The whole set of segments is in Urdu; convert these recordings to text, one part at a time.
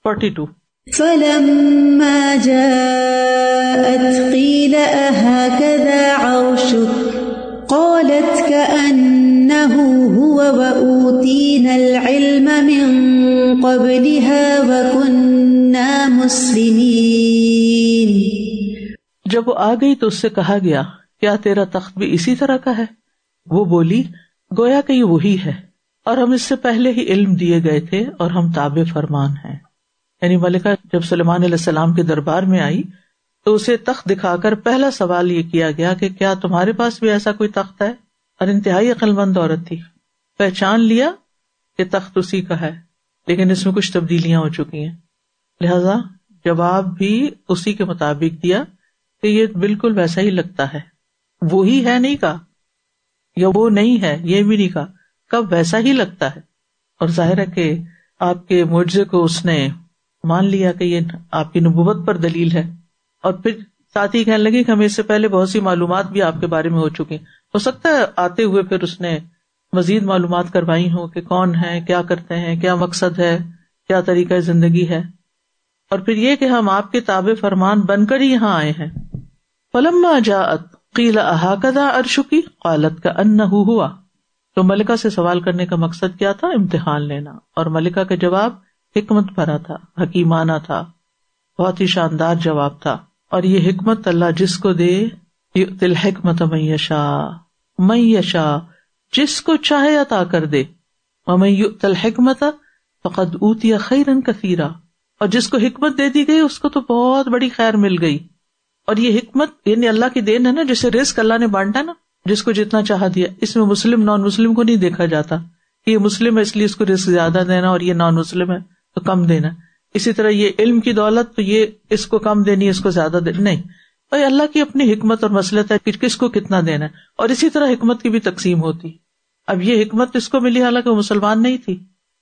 42 فلما جاءت قيل أهكذا عرشك قالت كأنه هو وأوتينا العلم من قبلها وكنا مسلمين. جب وہ آ گئی تو اس سے کہا گیا کیا تیرا تخت بھی اسی طرح کا ہے؟ وہ بولی گویا کہ یہ وہی ہے اور ہم اس سے پہلے ہی علم دیے گئے تھے اور ہم تابع فرمان ہیں. یعنی ملکہ جب سلیمان علیہ السلام کے دربار میں آئی تو اسے تخت دکھا کر پہلا سوال یہ کیا گیا کہ کیا تمہارے پاس بھی ایسا کوئی تخت ہے؟ اور انتہائی عقل مند عورت تھی، پہچان لیا کہ تخت اسی کا ہے، لیکن اس میں کچھ تبدیلیاں ہو چکی ہیں، لہذا جواب بھی اسی کے مطابق دیا کہ یہ بالکل ویسا ہی لگتا ہے. وہی ہے نہیں کہا، یا وہ نہیں ہے یہ بھی نہیں کہا، کب ویسا ہی لگتا ہے. اور ظاہر ہے کہ آپ کے معجزے کو اس نے مان لیا کہ یہ آپ کی نبوت پر دلیل ہے، اور پھر ساتھ ہی کہنے لگی کہ ہمیں اس سے پہلے بہت سی معلومات بھی آپ کے بارے میں ہو چکی ہیں. ہو سکتا ہے آتے ہوئے پھر اس نے مزید معلومات کروائی ہوں کہ کون ہے، کیا کرتے ہیں، کیا مقصد ہے، کیا طریقہ زندگی ہے. اور پھر یہ کہ ہم آپ کے تابع فرمان بن کر ہی یہاں آئے ہیں. فلما جاءت قیل اہکذا عرشک قالت کأنہ ہوا. تو ملکہ سے سوال کرنے کا مقصد کیا تھا؟ امتحان لینا. اور ملکہ کا جواب حکمت بھرا تھا، حکیمانہ تھا، بہت ہی شاندار جواب تھا. اور یہ حکمت اللہ جس کو دے، یؤتی الحکمت من یشاء، من یشاء جس کو چاہے عطا کر دے. ومن یؤت الحکمت فقد اوتی خیرا کثیرا، اور جس کو حکمت دے دی گئی اس کو تو بہت بڑی خیر مل گئی. اور یہ حکمت یعنی اللہ کی دین ہے نا، جسے رزق اللہ نے بانٹا نا، جس کو جتنا چاہا دیا. اس میں مسلم نان مسلم کو نہیں دیکھا جاتا کہ یہ مسلم ہے اس لیے اس کو رزق زیادہ دینا اور یہ نان مسلم ہے تو کم دینا. اسی طرح یہ علم کی دولت تو یہ اس کو کم دینی اس کو زیادہ دینی، نہیں. اور اللہ کی اپنی حکمت اور مسلط ہے کہ کس کو کتنا دینا ہے. اور اسی طرح حکمت کی بھی تقسیم ہوتی. اب یہ حکمت اس کو ملی حالانکہ وہ مسلمان نہیں تھی،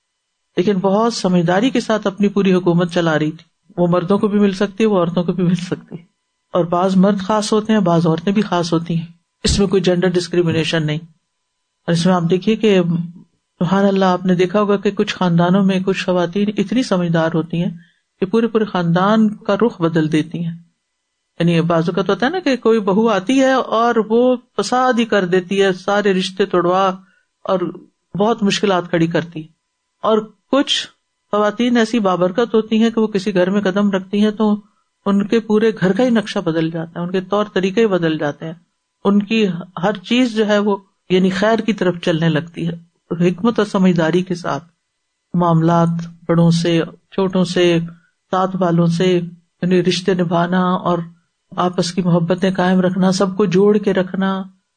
لیکن بہت سمجھداری کے ساتھ اپنی پوری حکومت چلا رہی تھی. وہ مردوں کو بھی مل سکتی ہے، وہ عورتوں کو بھی مل سکتی ہے، اور بعض مرد خاص ہوتے ہیں، بعض عورتیں بھی خاص ہوتی ہیں. اس میں کوئی جینڈر ڈسکریمنیشن نہیں. اور اس میں آپ دیکھیے کہ سبحان اللہ، آپ نے دیکھا ہوگا کہ کچھ خاندانوں میں کچھ خواتین اتنی سمجھدار ہوتی ہیں کہ پورے پورے خاندان کا رخ بدل دیتی ہیں. یعنی بعض اوقات ہوتا ہے نا کہ کوئی بہو آتی ہے اور وہ فساد ہی کر دیتی ہے، سارے رشتے توڑوا اور بہت مشکلات کھڑی کرتی. اور کچھ خواتین ایسی بابرکت ہوتی ہیں کہ وہ کسی گھر میں قدم رکھتی ہیں تو ان کے پورے گھر کا ہی نقشہ بدل جاتا ہے، ان کے طور طریقے ہی بدل جاتے ہیں، ان کی ہر چیز جو ہے وہ یعنی خیر کی طرف چلنے لگتی ہے. حکمت اور سمجھداری کے ساتھ معاملات، بڑوں سے چھوٹوں سے ساتھ والوں سے یعنی رشتے نبھانا اور آپس کی محبتیں قائم رکھنا، سب کو جوڑ کے رکھنا.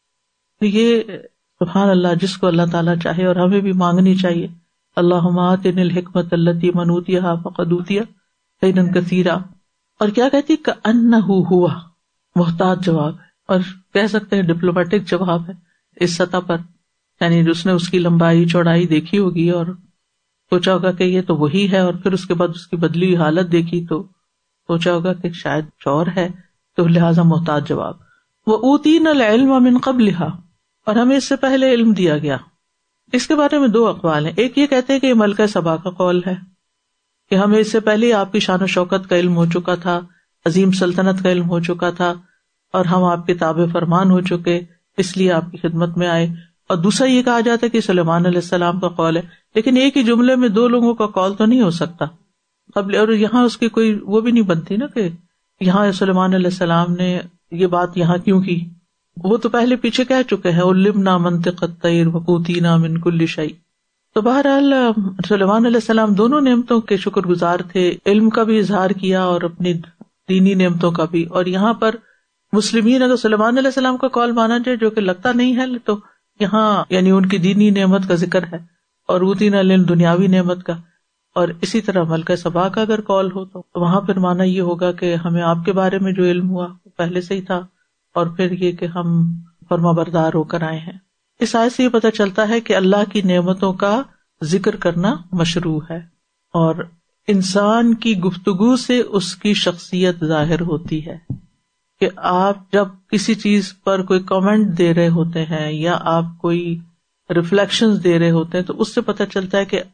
یہ سبحان اللہ جس کو اللہ تعالیٰ چاہے، اور ہمیں بھی مانگنی چاہیے. اللہم آتنی الحکمت التی من اوتیہا فقد اوتی خیرا کثیرا. اور کیا کہتی؟ کأنہ ہوا، محتاط جواب ہے، اور کہہ سکتے ہیں ڈپلومیٹک جواب ہے اس سطح پر. یعنی اس نے اس کی لمبائی چوڑائی دیکھی ہوگی اور سوچا ہوگا کہ یہ تو وہی ہے، اور پھر اس کے بعد اس کی بدلی ہوئی حالت دیکھی تو سوچا ہوگا کہ شاید چور ہے، تو لہٰذا محتاط جواب. وَأُوتِينَا الْعِلْمَ مِنْ قَبْلِهَا، اور ہمیں اس سے پہلے علم دیا گیا. اس کے بارے میں دو اقوال ہیں. ایک یہ کہتے ہیں کہ یہ ملکہ سبا کا قول ہے کہ ہمیں اس سے پہلے آپ کی شان و شوکت کا علم ہو چکا تھا، عظیم سلطنت کا علم ہو چکا تھا، اور ہم آپ کے تابع فرمان ہو چکے، اس لیے آپ کی خدمت میں آئے. اور دوسرا یہ کہا جاتا ہے کہ سلیمان علیہ السلام کا قول ہے، لیکن ایک ہی جملے میں دو لوگوں کا قول تو نہیں ہو سکتا قبل. اور یہاں اس کی کوئی وہ بھی نہیں بنتی نا کہ یہاں سلیمان علیہ السلام نے یہ بات یہاں کیوں کی، وہ تو پہلے پیچھے کہہ چکے ہیں علمنا منطق الطیر وأوتینا من کل شیء. تو بہرحال سلیمان علیہ السلام دونوں نعمتوں کے شکر گزار تھے، علم کا بھی اظہار کیا اور اپنی دینی نعمتوں کا بھی. اور یہاں پر مسلمین اگر سلیمان علیہ السلام کا قول مانا جائے جو کہ لگتا نہیں ہے، تو یہاں یعنی ان کی دینی نعمت کا ذکر ہے اور اوتینا العلم دنیاوی نعمت کا. اور اسی طرح ملکہ سبا کا اگر قول ہو تو وہاں پھر مانا یہ ہوگا کہ ہمیں آپ کے بارے میں جو علم ہوا وہ پہلے سے ہی تھا، اور پھر یہ کہ ہم فرما بردار ہو کر آئے ہیں. اس آیت سے یہ پتہ چلتا ہے کہ اللہ کی نعمتوں کا ذکر کرنا مشروع ہے، اور انسان کی گفتگو سے اس کی شخصیت ظاہر ہوتی ہے. کہ آپ جب کسی چیز پر کوئی کامنٹ دے رہے ہوتے ہیں یا آپ کوئی ریفلیکشنز دے رہے ہوتے ہیں تو اس سے پتہ چلتا ہے کہ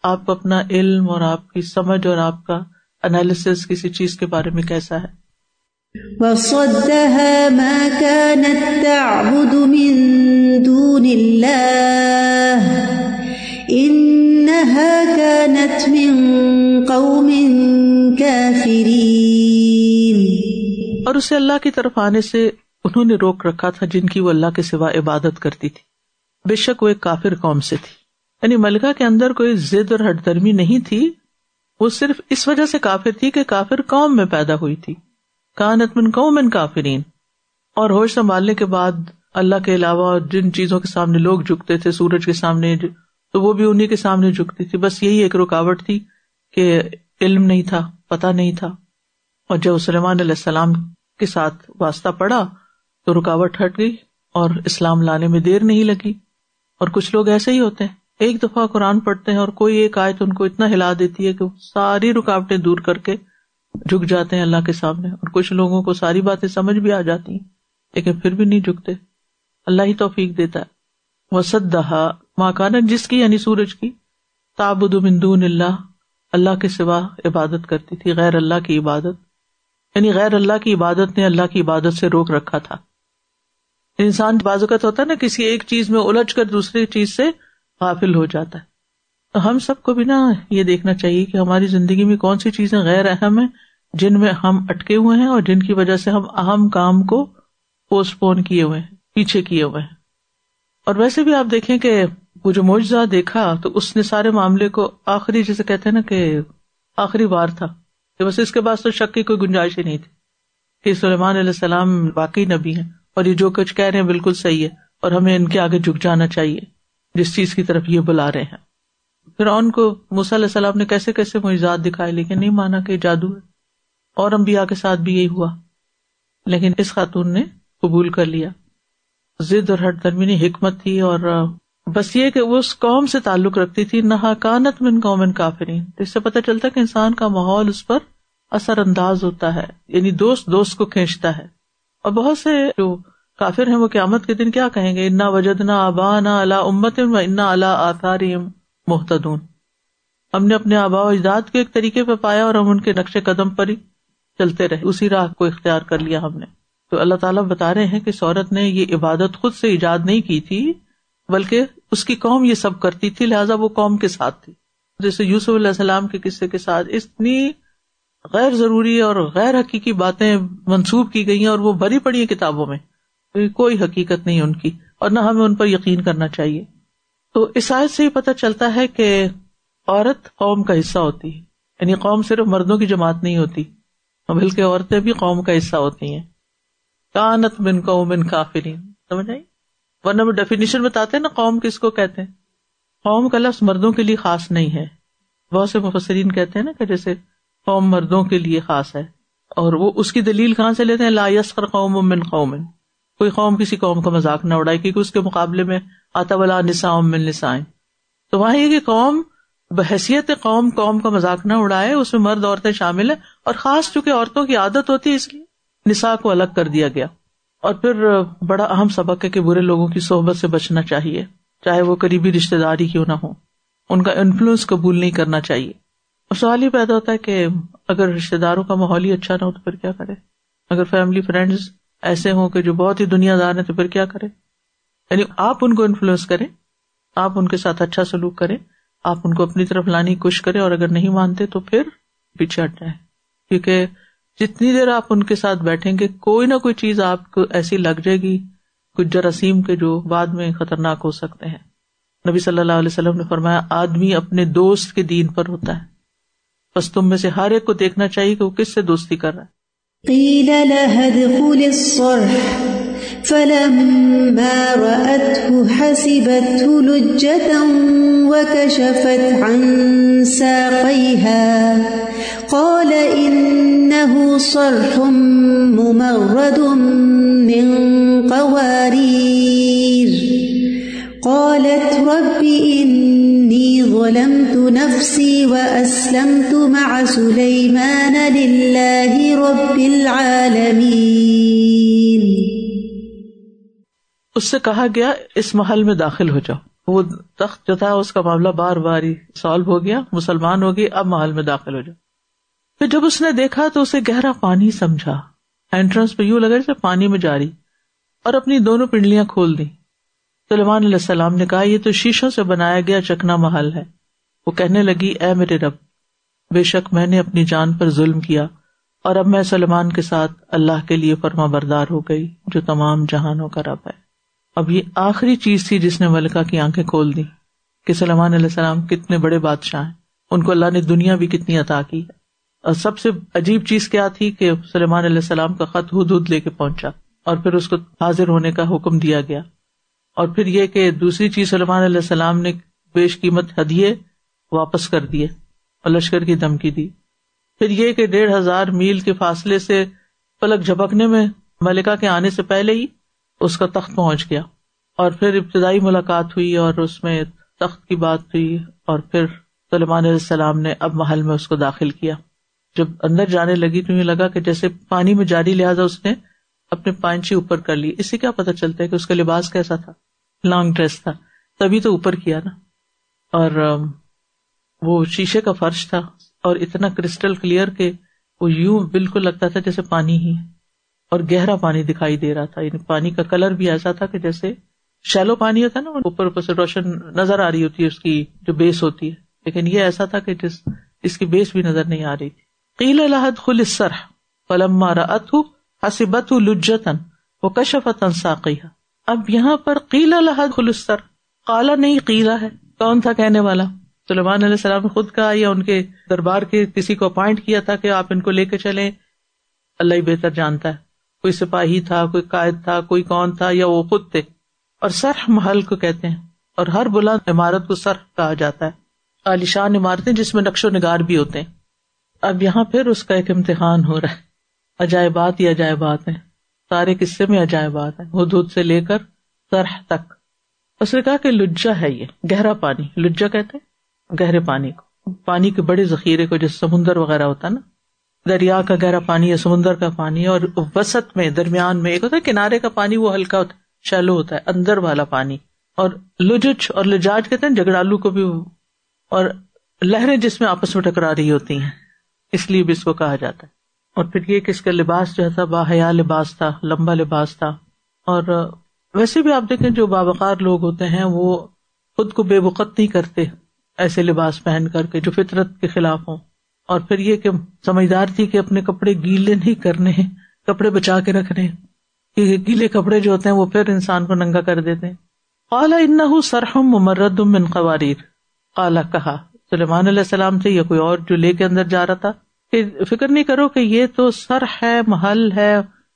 آپ کو اپنا علم اور آپ کی سمجھ اور آپ کا انالیسس کسی چیز کے بارے میں کیسا ہے. وَصَدَّهَا مَا كَانَتْ تَعْبُدُ مِن دُونِ اللَّهِ إِنَّهَا كَانَتْ مِن قَوْمٍ كَافِرِينَ. اور اسے اللہ کی طرف آنے سے انہوں نے روک رکھا تھا جن کی وہ اللہ کے سوا عبادت کرتی تھی. بے شک وہ ایک کافر قوم سے تھی. یعنی ملکہ کے اندر کوئی ضد اور ہٹ درمی نہیں تھی، وہ صرف اس وجہ سے کافر تھی کہ کافر قوم میں پیدا ہوئی تھی. کانت من قوم کافرین. اور ہوش سنبھالنے کے بعد اللہ کے علاوہ جن چیزوں کے سامنے لوگ جھکتے تھے، سورج کے سامنے، تو وہ بھی انہی کے سامنے جھکتی تھی. بس یہی ایک رکاوٹ تھی کہ علم نہیں تھا، پتہ نہیں تھا. اور جب سلیمان علیہ السلام کے ساتھ واسطہ پڑا تو رکاوٹ ہٹ گئی اور اسلام لانے میں دیر نہیں لگی. اور کچھ لوگ ایسے ہی ہوتے ہیں، ایک دفعہ قرآن پڑھتے ہیں اور کوئی ایک آیت ان کو اتنا ہلا دیتی ہے کہ ساری رکاوٹیں دور کر کے جھک جاتے ہیں اللہ کے سامنے. اور کچھ لوگوں کو ساری باتیں سمجھ بھی آ جاتی ہیں لیکن پھر بھی نہیں جھکتے. اللہ ہی توفیق دیتا ہے. وَصَدَّهَا مَا كَانَتْ، جس کی یعنی سورج کی، تَعْبُدُ مِن دُونِ اللَّهِ، اللہ کے سوا عبادت کرتی تھی، غیر اللہ کی عبادت. یعنی غیر اللہ کی عبادت نے اللہ کی عبادت سے روک رکھا تھا. انسان بعض اوقات ہوتا ہے نا کسی ایک چیز میں الجھ کر دوسری چیز سے غافل ہو جاتا ہے. تو ہم سب کو بھی نا یہ دیکھنا چاہیے کہ ہماری زندگی میں کون سی چیزیں غیر اہم ہیں جن میں ہم اٹکے ہوئے ہیں اور جن کی وجہ سے ہم اہم کام کو پوسٹ پون کیے ہوئے ہیں، پیچھے کیے ہوئے ہیں. اور ویسے بھی آپ دیکھیں کہ وہ جو معجزہ دیکھا تو اس نے سارے معاملے کو آخری، جسے کہتے ہیں نا کہ آخری بار تھا کہ بس اس کے بعد تو شک کی کوئی گنجائش ہی نہیں تھی کہ سلیمان علیہ السلام واقعی نبی ہیں اور یہ جو کچھ کہہ رہے ہیں بالکل صحیح ہے اور ہمیں ان کے آگے جھک جانا چاہیے جس چیز کی طرف یہ بلا رہے ہیں. فرعون کو موسیٰ علیہ السلام نے کیسے کیسے معجزات دکھائے لیکن نہیں مانا کہ جادو ہے. اور انبیاء کے ساتھ بھی یہی ہوا، لیکن اس خاتون نے قبول کر لیا. ضد اور ہٹ درمی نہیں، حکمت تھی. اور بس یہ کہ وہ اس قوم سے تعلق رکھتی تھی، نہا کانت من قوم کافرین. اس سے پتہ چلتا ہے کہ انسان کا ماحول اس پر اثر انداز ہوتا ہے، یعنی دوست دوست کو کھینچتا ہے. اور بہت سے جو کافر ہیں وہ قیامت کے دن کیا کہیں گے؟ انا وجدنا آباءنا علی امۃ و انا علی آثارہم مہتدون. ہم نے اپنے آباء و اجداد کو ایک طریقے پہ پایا اور ہم ان کے نقش قدم پر ہی چلتے رہے، اسی راہ کو اختیار کر لیا ہم نے. تو اللہ تعالیٰ بتا رہے ہیں کہ اس عورت نے یہ عبادت خود سے ایجاد نہیں کی تھی بلکہ اس کی قوم یہ سب کرتی تھی، لہٰذا وہ قوم کے ساتھ تھی. جیسے یوسف علیہ السلام کے قصے کے ساتھ اتنی غیر ضروری اور غیر حقیقی باتیں منسوب کی گئی ہیں اور وہ بھری پڑی ہیں کتابوں میں، کوئی حقیقت نہیں ان کی اور نہ ہمیں ان پر یقین کرنا چاہیے. تو اس آیت سے ہی پتہ چلتا ہے کہ عورت قوم کا حصہ ہوتی ہے، یعنی قوم صرف مردوں کی جماعت نہیں ہوتی بلکہ عورتیں بھی قوم کا حصہ ہوتی ہیں. کانت من قوم کافرین، سمجھ آئی؟ ورنہ وہ ڈیفینیشن بتاتے ہیں نا قوم کس کو کہتے ہیں. قوم کا لفظ مردوں کے لیے خاص نہیں ہے. بہت سے مفسرین کہتے ہیں نا کہ جیسے قوم مردوں کے لیے خاص ہے، اور وہ اس کی دلیل کہاں سے لیتے ہیں؟ لا یسخر قوم من قوم، کوئی قوم کسی قوم کا مذاق نہ اڑائے کیونکہ اس کے مقابلے میں آتا ولا نساء من نساء. تو وہاں یہ کہ قوم بحیثیت قوم کا مذاق نہ اڑائے، اس میں مرد عورتیں شامل ہیں، اور خاص چونکہ عورتوں کی عادت ہوتی ہے اس لیے نساء کو الگ کر دیا گیا. اور پھر بڑا اہم سبق ہے کہ برے لوگوں کی صحبت سے بچنا چاہیے، چاہے وہ قریبی رشتہ داری کیوں نہ ہو، ان کا انفلوئنس قبول نہیں کرنا چاہیے. اور سوال یہ پیدا ہوتا ہے کہ اگر رشتہ داروں کا ماحول ہی اچھا نہ ہو تو پھر کیا کرے؟ اگر فیملی فرینڈز ایسے ہوں کہ جو بہت ہی دنیا دار ہیں تو پھر کیا کرے؟ یعنی آپ ان کو انفلوئنس کریں، آپ ان کے ساتھ اچھا سلوک کریں، آپ ان کو اپنی طرف لانے کی کوشش کریں، اور اگر نہیں مانتے تو پھر پیچھے ہٹ جائیں. کیونکہ جتنی دیر آپ ان کے ساتھ بیٹھیں گے کوئی نہ کوئی چیز آپ کو ایسی لگ جائے گی، کچھ جراثیم کے جو بعد میں خطرناک ہو سکتے ہیں. نبی صلی اللہ علیہ وسلم نے فرمایا آدمی اپنے دوست کے دین پر ہوتا ہے، بس تم میں سے ہر ایک کو دیکھنا چاہیے کہ وہ کس سے دوستی کر رہا ہے. قیل لها ادخل الصرح فلما رأته حسبته لجة وكشفت عن ساقيها قال إنه صرح ممرد من قوارير قالت رب إني ظلمت نفسي وأسلمت مع سليمان لله رب العالمين. اس سے کہا گیا اس محل میں داخل ہو جاؤ، وہ تخت جو تھا اس کا معاملہ بار بار ہی سالو ہو گیا، مسلمان ہو گئی، اب محل میں داخل ہو جاؤ. پھر جب اس نے دیکھا تو اسے گہرا پانی سمجھا، انٹرنس پہ یوں لگا جیسے پانی میں جاری، اور اپنی دونوں پنڈلیاں کھول دی. سلیمان علیہ السلام نے کہا یہ تو شیشوں سے بنایا گیا چکنا محل ہے. وہ کہنے لگی اے میرے رب، بے شک میں نے اپنی جان پر ظلم کیا، اور اب میں سلیمان کے ساتھ اللہ کے لیے فرما بردار ہو گئی جو تمام جہانوں کا رب ہے. اب یہ آخری چیز تھی جس نے ملکہ کی آنکھیں کھول دی کہ سلیمان علیہ السلام کتنے بڑے بادشاہ ہیں، ان کو اللہ نے دنیا بھی کتنی عطا کی ہے. اور سب سے عجیب چیز کیا تھی کہ سلیمان علیہ السلام کا خط ہدہد لے کے پہنچا اور پھر اس کو حاضر ہونے کا حکم دیا گیا. اور پھر یہ کہ دوسری چیز سلیمان علیہ السلام نے بیش قیمت ہدیے واپس کر دیے اور لشکر کی دھمکی دی. پھر یہ کہ 1500 میل کے فاصلے سے پلک جھپکنے میں ملکہ کے آنے سے پہلے ہی اس کا تخت پہنچ گیا. اور پھر ابتدائی ملاقات ہوئی اور اس میں تخت کی بات ہوئی، اور پھر سلیمان علیہ السلام نے اب محل میں اس کو داخل کیا. جب اندر جانے لگی تو یہ لگا کہ جیسے پانی میں جاری، لہٰذا اس نے اپنے پائنچی اوپر کر لی. اس سے کیا پتہ چلتا ہے کہ اس کا لباس کیسا تھا؟ لانگ ڈریس تھا، تبھی تو اوپر کیا نا. اور وہ شیشے کا فرش تھا اور اتنا کرسٹل کلیئر کہ وہ یوں بالکل لگتا تھا جیسے پانی ہی، اور گہرا پانی دکھائی دے رہا تھا. یعنی پانی کا کلر بھی ایسا تھا کہ جیسے شیلو پانی ہوتا ہے نا، اوپر سے روشن نظر آ رہی ہوتی ہے اس کی جو بیس ہوتی ہے، لیکن یہ ایسا تھا کہ اس کی بیس بھی نظر نہیں آ رہی تھی. قیل لها ادخل الصرح فلما رأته حسبته لجة وكشفت عن ساقيها. اب یہاں پر قیل لها ادخل الصرح، قالا نہیں قیلا ہے. کون تھا کہنے والا؟ سلیمان علیہ السلام نے خود کہا یا ان کے دربار کے کسی کو اپوائنٹ کیا تھا کہ آپ ان کو لے کے چلیں؟ اللہ ہی بہتر جانتا ہے. کوئی سپاہی تھا، کوئی قائد تھا، کوئی کون تھا، یا وہ خود تھے. اور صرح محل کو کہتے ہیں، اور ہر بلند عمارت کو صرح کہا جاتا ہے. عالیشان عمارتیں جس میں نقش و نگار بھی ہوتے ہیں. اب یہاں پھر اس کا ایک امتحان ہو رہا ہے. عجائبات ہی عجائبات ہیں، سارے قصے میں عجائبات ہیں، ہدہد سے لے کر صرح تک. اس نے کہا کہ لجہ ہے، یہ گہرا پانی، لجہ کہتے ہیں گہرے پانی کو، پانی کے بڑے ذخیرے کو، جیسے سمندر وغیرہ ہوتا ہے نا، دریا کا گہرا پانی یا سمندر کا پانی. اور وسط میں درمیان میں ایک ہوتا ہے کنارے کا پانی، وہ ہلکا ہوتا ہے، شیلو ہوتا ہے. اندر والا پانی، اور لجج اور لجاج کہتے ہیں جگڑالو کو بھی، اور لہریں جس میں آپس میں ٹکرا رہی ہوتی ہیں، اس لیے بھی اس کو کہا جاتا ہے. اور پھر یہ کہ اس کا لباس جو تھا باحیا لباس تھا، لمبا لباس تھا. اور ویسے بھی آپ دیکھیں جو باوقار لوگ ہوتے ہیں وہ خود کو بے وقت نہیں کرتے ایسے لباس پہن کر کے جو فطرت کے خلاف ہوں. اور پھر یہ کہ سمجھدار تھی کہ اپنے کپڑے گیلے نہیں کرنے، کپڑے بچا کے رکھنے، کہ گیلے کپڑے جو ہوتے ہیں وہ پھر انسان کو ننگا کر دیتے ہیں. قال انہ صرح ممرد من قواریر. قال کہا سلیمان علیہ السلام سے یا کوئی اور جو لے کے اندر جا رہا تھا کہ فکر نہیں کرو کہ یہ تو صرح ہے، محل ہے.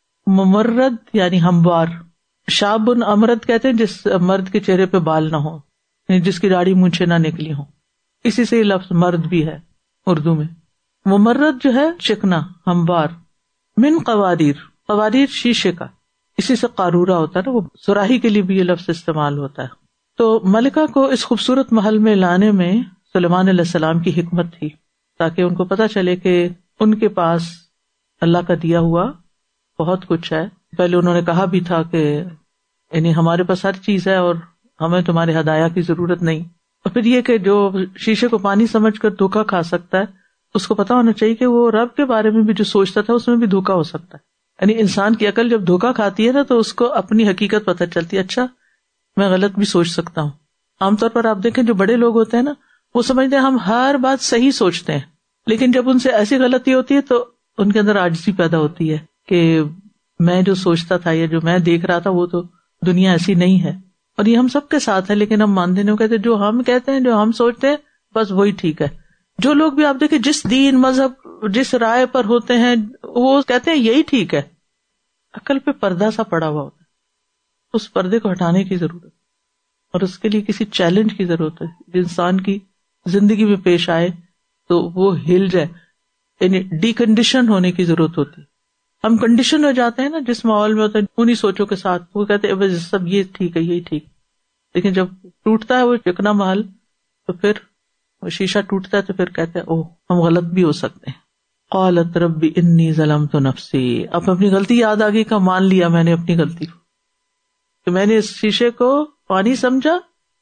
ممرد یعنی ہموار. شاب امرد کہتے ہیں جس مرد کے چہرے پہ بال نہ ہو، جس کی داڑھی مونچھیں نہ نکلی ہوں، اسی سے یہ لفظ مرد بھی ہے اردو میں. ممرد جو ہے چکنا، ہموار. من قواریر، قواریر شیشے کا، اسی سے قارورہ ہوتا ہے نا، وہ سراہی کے لیے بھی یہ لفظ استعمال ہوتا ہے. تو ملکہ کو اس خوبصورت محل میں لانے میں سلیمان علیہ السلام کی حکمت تھی، تاکہ ان کو پتہ چلے کہ ان کے پاس اللہ کا دیا ہوا بہت کچھ ہے. پہلے انہوں نے کہا بھی تھا کہ یعنی ہمارے پاس ہر چیز ہے اور ہمیں تمہارے ہدایہ کی ضرورت نہیں. اور پھر یہ کہ جو شیشے کو پانی سمجھ کر دھوکا کھا سکتا ہے اس کو پتا ہونا چاہیے کہ وہ رب کے بارے میں بھی جو سوچتا تھا اس میں بھی دھوکا ہو سکتا ہے. یعنی انسان کی عقل جب دھوکا کھاتی ہے نا تو اس کو اپنی حقیقت پتہ چلتی ہے، اچھا میں غلط بھی سوچ سکتا ہوں. عام طور پر آپ دیکھیں جو بڑے لوگ ہوتے ہیں نا وہ سمجھتے ہیں ہم ہر بات صحیح سوچتے ہیں، لیکن جب ان سے ایسی غلطی ہوتی ہے تو ان کے اندر عاجزی پیدا ہوتی ہے کہ میں جو سوچتا تھا یا جو میں دیکھ رہا تھا وہ تو دنیا ایسی نہیں ہے. اور یہ ہم سب کے ساتھ ہے، لیکن ہم مانتے نہیں، کہتے جو ہم کہتے ہیں جو ہم سوچتے ہیں بس وہی ٹھیک ہے. جو لوگ بھی آپ دیکھیں جس دین مذہب جس رائے پر ہوتے ہیں وہ کہتے ہیں یہی ٹھیک ہے. عقل پہ پردہ سا پڑا ہوا ہوتا ہے، اس پردے کو ہٹانے کی ضرورت اور اس کے لیے کسی چیلنج کی ضرورت ہے. انسان کی زندگی میں پیش آئے تو وہ ہل جائے، یعنی ڈی کنڈیشن ہونے کی ضرورت ہوتی ہے. ہم کنڈیشن ہو جاتے ہیں نا جس ماحول میں ہوتا ہے انہی سوچوں کے ساتھ، وہ کہتے ہیں بس سب یہ ٹھیک ہے یہی ٹھیک. لیکن جب ٹوٹتا ہے وہ چکنا محل تو پھر وہ شیشہ ٹوٹتا ہے تو پھر کہتے ہیں اوہ ہم غلط بھی ہو سکتے ہیں. قالت رب انی ظلمت نفسی. اب اپنی غلطی یاد آ گئی کا مان لیا میں نے اپنی غلطی کو کہ میں نے اس شیشے کو پانی سمجھا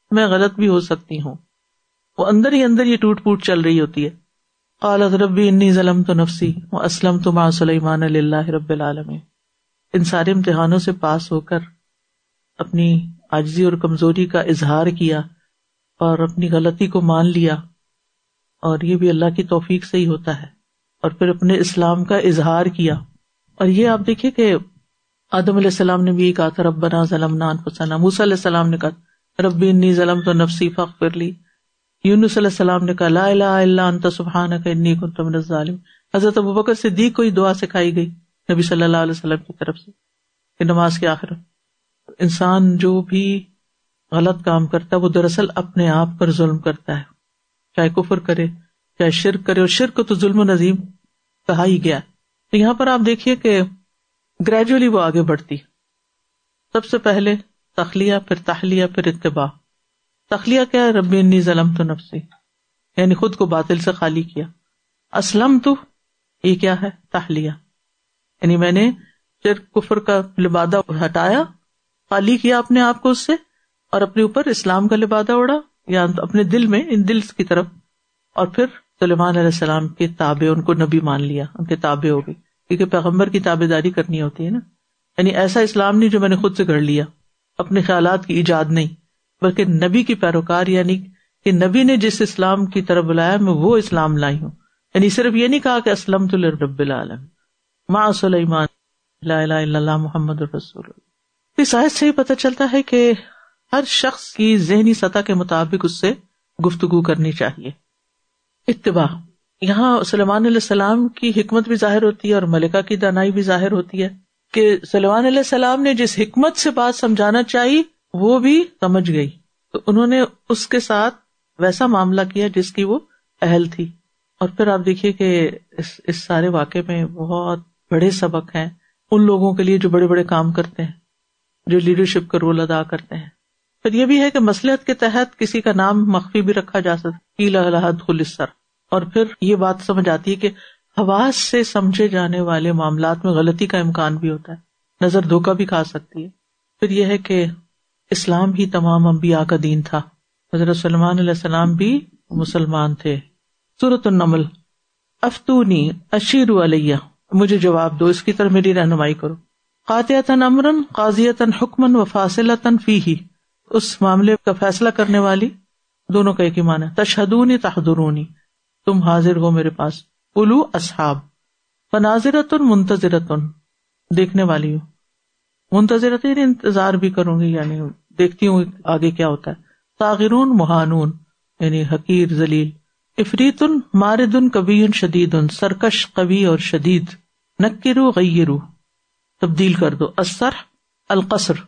میں غلط بھی ہو سکتی ہوں. وہ اندر ہی اندر یہ ٹوٹ پوٹ چل رہی ہوتی ہے. قالت ربی انی ظلمت نفسی واسلمت مع سلیمان للہ رب العالمین. ان سارے امتحانوں سے پاس ہو کر اپنی عاجزی اور کمزوری کا اظہار کیا اور اپنی غلطی کو مان لیا, اور یہ بھی اللہ کی توفیق سے ہی ہوتا ہے, اور پھر اپنے اسلام کا اظہار کیا. اور یہ آپ دیکھیے کہ آدم علیہ السلام نے بھی یہ کہا تھا ربنا ظلمنا انفسنا. موسیٰ علیہ السلام نے کہا ربی انی ظلمت نفسی فاغفر لی. یونس علیہ السلام نے کہا لا الہ الا انت سبحانک انی کنت من الظالمین. حضرت ابوبکر صدیق کو یہ دعا سکھائی گئی نبی صلی اللہ علیہ وسلم کی طرف سے کہ نماز کے آخر انسان جو بھی غلط کام کرتا ہے وہ دراصل اپنے آپ پر ظلم کرتا ہے, چاہے کفر کرے چاہے شرک کرے, اور شرک کو تو ظلم و نظیم کہا ہی گیا. تو یہاں پر آپ دیکھیے کہ گریجولی وہ آگے بڑھتی. سب سے پہلے تخلیہ, پھر تحلیہ, پھر اتباع. تخلیہ کیا ہے؟ ربی انی ظلمت نفسی, یعنی خود کو باطل سے خالی کیا. اسلمت, یہ کیا ہے؟ تحلیہ, یعنی میں نے شرک کفر کا لبادہ ہٹایا, خالی کیا اپنے آپ کو اس سے, اور اپنے اوپر اسلام کا لبادہ اوڑا, یا اپنے دل میں ان دل کی طرف. اور پھر سلیمان علیہ السلام کے تابع, ان کو نبی مان لیا, ان کے تابع ہو گئی, کیونکہ پیغمبر کی تابع داری کرنی ہوتی ہے نا. یعنی ایسا اسلام نہیں جو میں نے خود سے گھڑ لیا, اپنے خیالات کی ایجاد نہیں, بلکہ نبی کی پیروکار, یعنی کہ نبی نے جس اسلام کی طرف بلایا میں وہ اسلام لائی ہوں. یعنی صرف یہ نہیں کہا کہ اسلمت لرب العالمین مع سلیمان لا الہ الا اللہ محمد رسول اللہ. اس آیت سے ہی پتہ چلتا ہے کہ ہر شخص کی ذہنی سطح کے مطابق اس سے گفتگو کرنی چاہیے. اتباع, یہاں سلیمان علیہ السلام کی حکمت بھی ظاہر ہوتی ہے اور ملکہ کی دانائی بھی ظاہر ہوتی ہے کہ سلیمان علیہ السلام نے جس حکمت سے بات سمجھانا چاہی وہ بھی سمجھ گئی, تو انہوں نے اس کے ساتھ ویسا معاملہ کیا جس کی وہ اہل تھی. اور پھر آپ دیکھیے کہ اس سارے واقعے میں بہت بڑے سبق ہیں ان لوگوں کے لیے جو بڑے بڑے کام کرتے ہیں, جو لیڈرشپ کا رول ادا کرتے ہیں. پھر یہ بھی ہے کہ مصلحت کے تحت کسی کا نام مخفی بھی رکھا جا سکتا, قیل لھا ادخل السر. اور پھر یہ بات سمجھ آتی ہے کہ حواس سے سمجھے جانے والے معاملات میں غلطی کا امکان بھی ہوتا ہے, نظر دھوکہ بھی کھا سکتی ہے. پھر یہ ہے کہ اسلام ہی تمام انبیاء کا دین تھا, حضرت سلیمان علیہ السلام بھی مسلمان تھے. سورۃ النمل, افتونی اشیروا علیہ, مجھے جواب دو, اس کی طرف میری رہنمائی کرو. قاطعۃ امرا قاضیۃ حکما وفاصلۃ فیہ, اس معاملے کا فیصلہ کرنے والی, دونوں کا ایک ہی معنی ہے. تشہدونی تحضرونی, تم حاضر ہو میرے پاس. اولو اصحاب, فناظرۃ منتظرۃ, دیکھنے والی ہو. منتظرۃ یعنی انتظار بھی کروں گی, یعنی دیکھتی ہوں آگے کیا ہوتا ہے. طاغرون مہانون, یعنی حقیر ذلیل. افریت مارد قوی شدید, سرکش قوی اور شدید. نکرو غیرو, تبدیل کر دو. الصرح القصر,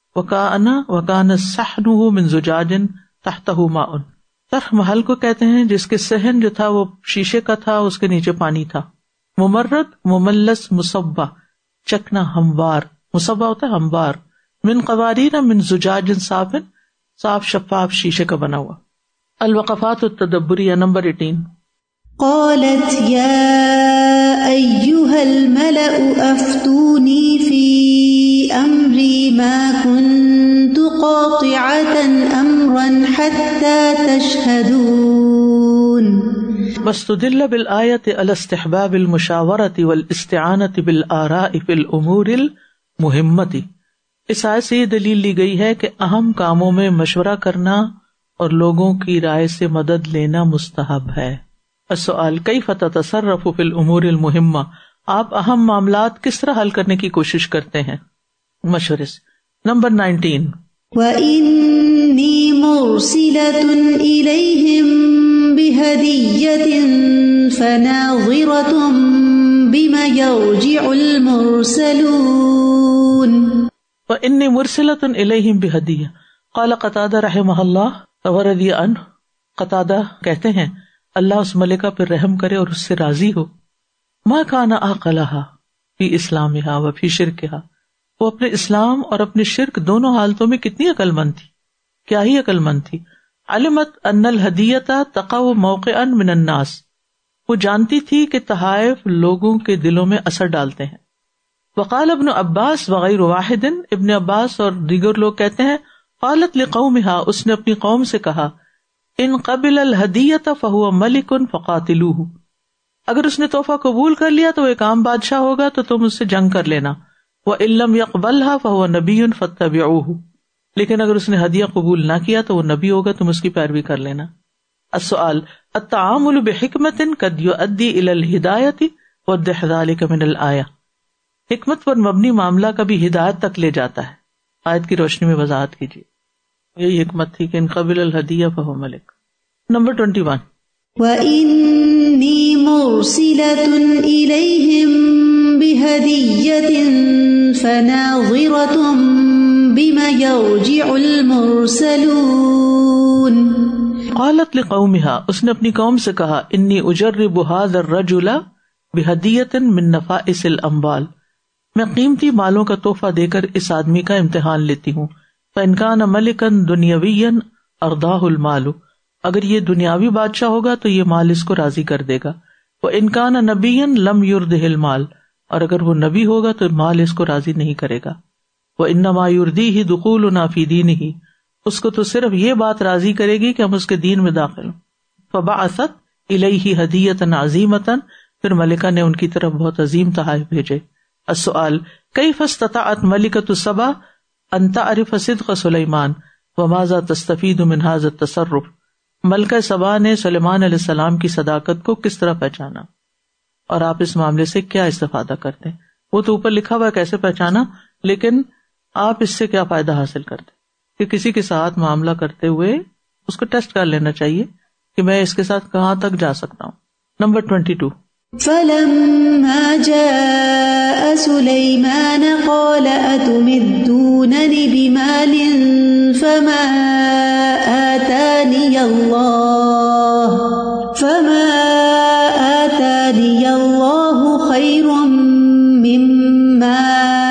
وکان صحنہ من زجاج تحتہ ماء. صرح محل کو کہتے ہیں جس کے صحن جو تھا وہ شیشے کا تھا, اس کے نیچے پانی تھا. ممرد مملس مصبہ, چکنا ہموار, مصبہ ہوتا ہے ہموار. من قواریر من زجاج صاف, صاف شفاف شیشے کا بنا ہوا. الوقفات التدبریہ نمبر 18. قالت یا ایھا الملأ افتونی فی امری ما كنت قاطعة امرا حتى تشهدون. واستدل بالآیة على استحباب المشاورة والاستعانة بالآراء في الامور المهمة. اس آیت سے یہ دلیل لی گئی ہے کہ اہم کاموں میں مشورہ کرنا اور لوگوں کی رائے سے مدد لینا مستحب ہے. السؤال کیف تتصرف فی الامور المہمہ, آپ اہم معاملات کس طرح حل کرنے کی کوشش کرتے ہیں مشورے سے. نمبر 19. وَإِنِّي مُرْسِلَةٌ إِلَيْهِمْ بِهَدِيَّةٍ فَنَاظِرَةٌ بِمَ يَرْجِعُ الْمُرْسَلُونَ. وَإِنِّي مُرْسِلَةٌ إِلَيْهِمْ بِهَدِيَّةٍ. قال قتادہ رحمہ اللہ ورضی عنہ, قتادہ کہتے ہیں اللہ اس ملکہ پر رحم کرے اور اس سے راضی ہو. ما کان عقلها فی اسلامها وفی شرکها, وہ اپنے اسلام اور اپنے شرک دونوں حالتوں میں کتنی عقل مند تھی, کیا ہی عقل مند تھی. علمت ان الہدیۃ تقع موقعا من الناس, وہ جانتی تھی کہ تحائف لوگوں کے دلوں میں اثر ڈالتے ہیں. وقال ابن عباس وغیر واحد, ابن عباس اور دیگر لوگ کہتے ہیں قالت لقومها، اس نے اپنی قوم سے کہا، ان قبل الہدیۃ فہو ملک فقاتلوہ، اگر اس نے تحفہ قبول کر لیا تو وہ ایک عام بادشاہ ہوگا تو تم اس سے جنگ کر لینا، وَإِن لَّمْ يَقْبَلْهَا فَهُوَ نَبِيٌّ فَاتَّبِعُوهُ، لیکن اگر اس نے ہدیہ قبول نہ کیا تو وہ نبی ہوگا، تم اس کی پیروی کر لینا۔ السؤال التعامل بحکمۃ قد یؤدی الی الہدایۃ وضح ذلک من الآیہ، حکمت پر مبنی معاملہ کبھی ہدایت تک لے جاتا ہے، آیت کی روشنی میں وضاحت کیجیے۔ یہی حکمت تھی کہ ان قبل الہدیہ فہو ملک۔ نمبر 21، وَإِنِّي مُرْسِلَةٌ إِلَيْهِمْ بِهَدِيَّةٍ فَنَاظِرَةٌ بِمَ يَرْجِعُ الْمُرْسَلُونَ۔ قالت لقومها، اس نے اپنی قوم سے کہا، انی اجرب هذا الرجل بہدیۃ من نفائس الاموال، میں قیمتی مالوں کا تحفہ دے کر اس آدمی کا امتحان لیتی ہوں، فإن كان ملکا دنیویا ارضاہ المال، اگر یہ دنیاوی بادشاہ ہوگا تو یہ مال اس کو راضی کر دے گا، وإن كان نبیا لم يرضه المال، اور اگر وہ نبی ہوگا تو مال اس کو راضی نہیں کرے گا، وإنما يرضيه دخولنا في دینہ، اس کو تو صرف یہ بات راضی کرے گی کہ ہم اس کے دین میں داخل ہوں۔ فبعثت الیہ ہدیۃ عظیمۃ، پھر ملکہ نے ان کی طرف بہت عظیم تحائف بھیجے۔ السؤال کیف استطاعت ملکۃ سبا ان تعرف صدق سلیمان وماذا تستفید من هذا التصرف، ملکہ سبا نے سلیمان علیہ السلام کی صداقت کو کس طرح پہچانا اور آپ اس معاملے سے کیا استفادہ کرتے ہیں؟ وہ تو اوپر لکھا ہوا ہے کیسے پہچانا، لیکن آپ اس سے کیا فائدہ حاصل کرتے کہ کسی کے ساتھ معاملہ کرتے ہوئے اس کو ٹیسٹ کر لینا چاہیے کہ میں اس کے ساتھ کہاں تک جا سکتا ہوں۔ نمبر 22، فَلَمَّا جَاءَ سُلَيْمَانَ قَالَ أَتُمِدُّونَنِ بِمَالٍ فَمَا آتَانِيَ اللَّهُ خَيْرٌ مِّمَّا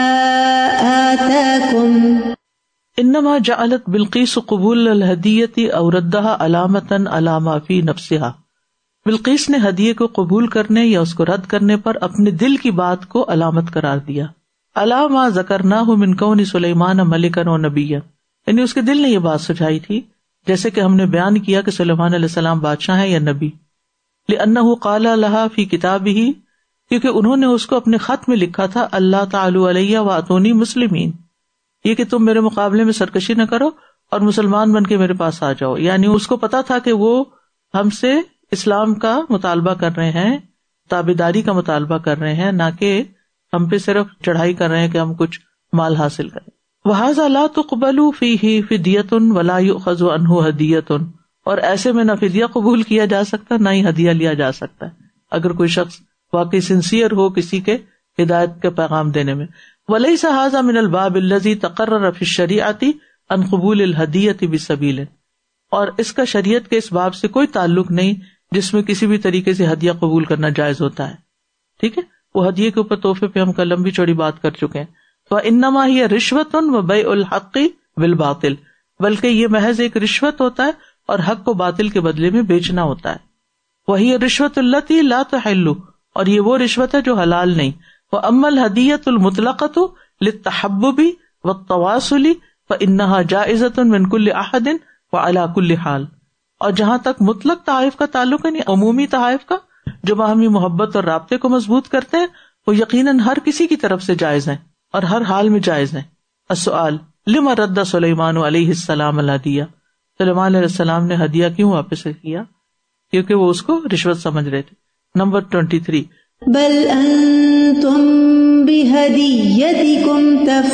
آتَاكُمْ۔ انما جعلت بلقیس قبول الہدیۃ او ردھا علامۃ علی ما فی نفسها، بلقیس نے ہدیے کو قبول کرنے یا اس کو رد کرنے پر اپنے دل کی بات کو علامت قرار دیا، علی ما ذکرناہ من کون سلیمان ملکا و نبیا، یعنی اس کے دل نے یہ بات سجائی تھی جیسے کہ ہم نے بیان کیا کہ سلیمان علیہ السلام بادشاہ ہیں یا نبی، لأنہ قال لها فی کتابہ، کیونکہ انہوں نے اس کو اپنے خط میں لکھا تھا، اللہ تعالی علیہ واتونی مسلمین، یہ کہ تم میرے مقابلے میں سرکشی نہ کرو اور مسلمان بن کے میرے پاس آ جاؤ، یعنی اس کو پتا تھا کہ وہ ہم سے اسلام کا مطالبہ کر رہے ہیں، تابعداری کا مطالبہ کر رہے ہیں، نہ کہ ہم پہ صرف چڑھائی کر رہے ہیں کہ ہم کچھ مال حاصل کریں۔ وَهَذَا لَا تُقْبَلُ فِيهِ فِدْيَةٌ وَلَا يُؤْخَذُ عَنْهُ هَدِيَّةٌ، اور ایسے میں نہ فدیہ قبول کیا جا سکتا نہ ہی ہدیہ لیا جا سکتا ہے اگر کوئی شخص واقعی سنسیئر ہو کسی کے ہدایت کا پیغام دینے میں۔ وَلَيْسَ هَذَا مِنَ الْبَابِ الَّذِي تَقَرَّرَ فِي الشَّرِيعَةِ عَنْ قُبُولِ الْهَدِيَّةِ بِسَبِيلٍ، اور اس کا شریعت کے اس باب سے کوئی تعلق نہیں جس میں کسی بھی طریقے سے ہدیہ قبول کرنا جائز ہوتا ہے، ٹھیک ہے، وہ ہدیے کے اوپر تحفے پہ ہم کل لمبی چوڑی بات کر چکے ہیں۔ وَإِنَّمَا هِيَ رِشْوَةٌ وَبَيْعُ الْحَقِّ بِالْبَاطِلِ، بلکہ یہ محض ایک رشوت ہوتا ہے اور حق کو باطل کے بدلے میں بیچنا ہوتا ہے۔ وَهِيَ الرِّشْوَةُ الَّتِي لَا تَحِلُّ، اور یہ وہ رشوت ہے جو حلال نہیں۔ وَأَمَّا الْهَدِيَّةُ الْمُطْلَقَةُ لِلتَّحَبُّبِ وَالتَّوَاصُلِ فَإِنَّهَا جَائِزَةٌ مِنْ كُلِّ أَحَدٍ وَعَلَى كُلِّ حَالٍ، اور جہاں تک مطلق تحائف کا تعلق ہے، یعنی عمومی تحائف کا جو باہمی محبت اور رابطے کو مضبوط کرتے ہیں، وہ یقیناً ہر کسی کی طرف سے جائز ہیں اور ہر حال میں جائز ہیں۔ السؤال لما رد سلیمان علیہ السلام الہدیہ، سلیمان علیہ السلام نے ہدیہ کیوں واپس کیا؟ کیونکہ وہ اس کو رشوت سمجھ رہے تھے۔ نمبر 23، بل انتم بہدیتکم